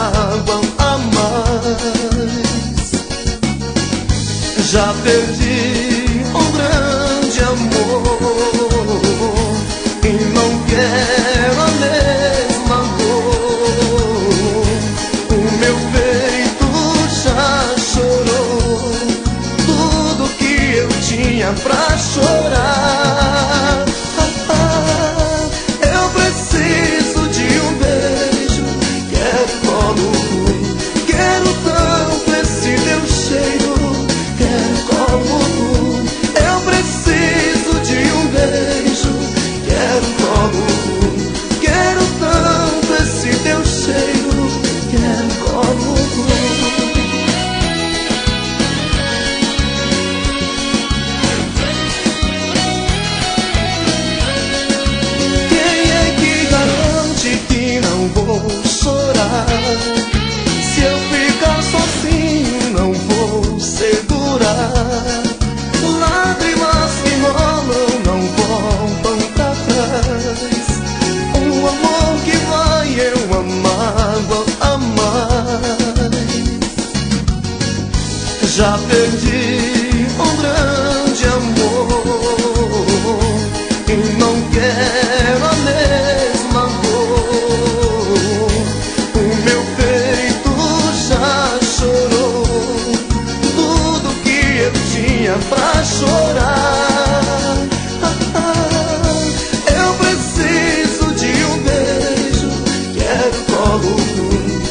magoam a mais. Já perdi um grande amor e não quero a mesma dor. O meu peito já chorou tudo que eu tinha pra chorar. Eu preciso de um beijo, quero colo, quero tanto esse teu cheiro, quero colo. Eu preciso de um beijo, quero colo, quero tanto esse teu cheiro, quero colo. Vou chorar. Se eu ficar sozinho, não vou segurar. Lágrimas que rolam não voltam pra trás. O amor que vai eu amava a mais. Já perdi um grande amor e não quero a mesma dor. Pra chorar, eu preciso de um beijo, quero colo.